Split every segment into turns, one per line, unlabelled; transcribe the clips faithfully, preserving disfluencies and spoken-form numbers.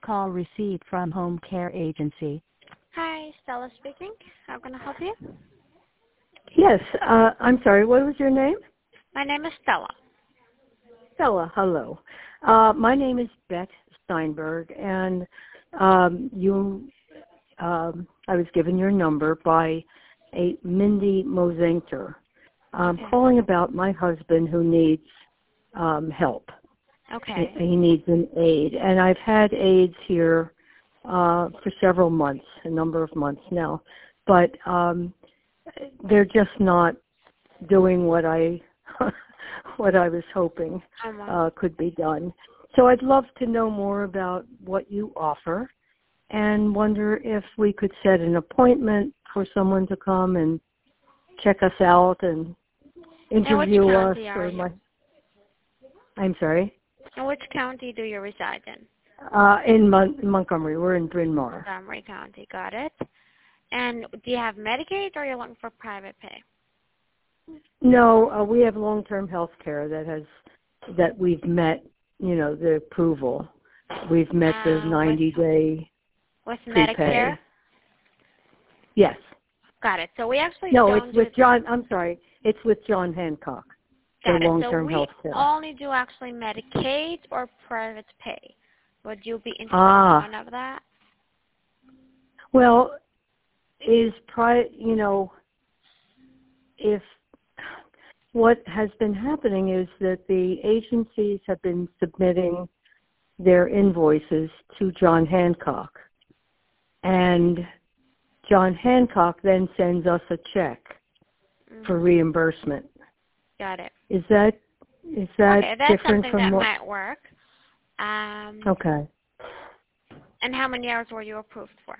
call received from Home Care Agency.
Hi, Stella speaking. How can I help you?
Yes, uh, I'm sorry, what was your name?
My name is Stella.
Stella, hello. Uh, my name is Beth Steinberg, and um, you, um, I was given your number by a Mindy Mosenker. I'm
Okay.
calling about my husband who needs um, help.
Okay.
He needs an aide, and I've had aides here uh, for several months, a number of months now, but um, they're just not doing what I what I was hoping uh, could be done. So I'd love to know more about what you offer, and wonder if we could set an appointment for someone to come and check us out and interview
In which
us.
county
Or
are you?
my, I'm sorry.
In which county do you reside in?
Uh, in Mon- Montgomery. We're in Bryn Mawr.
Montgomery County. Got it. And do you have Medicaid or are you looking for private pay?
No, uh, we have long-term health care that has that we've met. You know, the approval. We've met the
Uh,
ninety-day
with, with
prepay.
Medicare?
Yes.
Got it. So we actually
No,
don't
it's with
do
John. I'm sorry. It's with John Hancock.
Got
The
it. So
long-term
we
health care.
only do actually Medicaid or private pay. Would you be interested
Ah.
in one of that?
Well, is pri you know, if what has been happening is that the agencies have been submitting their invoices to John Hancock, and John Hancock then sends us a check
Mm-hmm.
for reimbursement.
Got it.
Is that is that
okay, that's
different
something
from
that
what?
might work. Um,
Okay.
And how many hours were you approved for?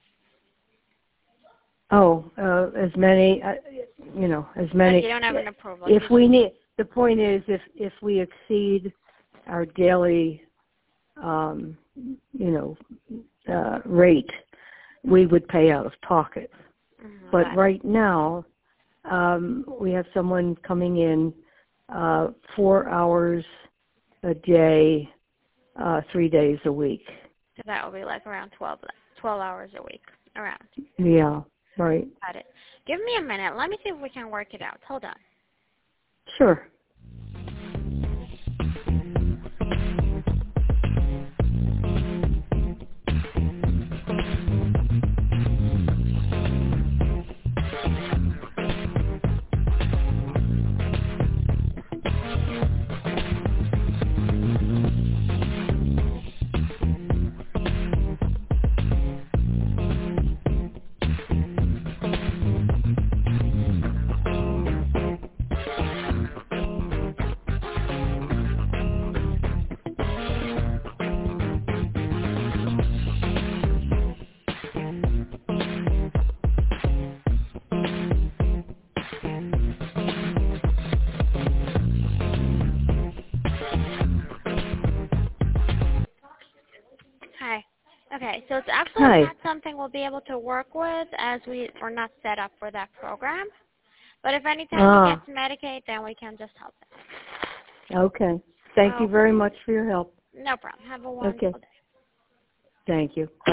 Oh, uh, as many, uh, you know, as many.
If you don't have an approval.
If
you
we
just,
need, the point is, if if we exceed our daily, um, you know, uh, rate, we would pay out of pocket.
mm-hmm,
But
got it.
right now, um, we have someone coming in uh, four hours a day, uh, three days a week.
So that will be like around twelve, twelve hours a week. Around.
Yeah, right.
Got it. Give me a minute. Let me see if we can work it out. Hold on.
Sure.
Hi. Okay, so it's actually
Hi.
not something we'll be able to work with as we are not set up for that program. But if anytime
Ah.
we get to Medicaid, then we can just help it.
Okay. Thank
Oh,
you very much for your help.
no problem. Have a wonderful
Okay.
day.
Thank you.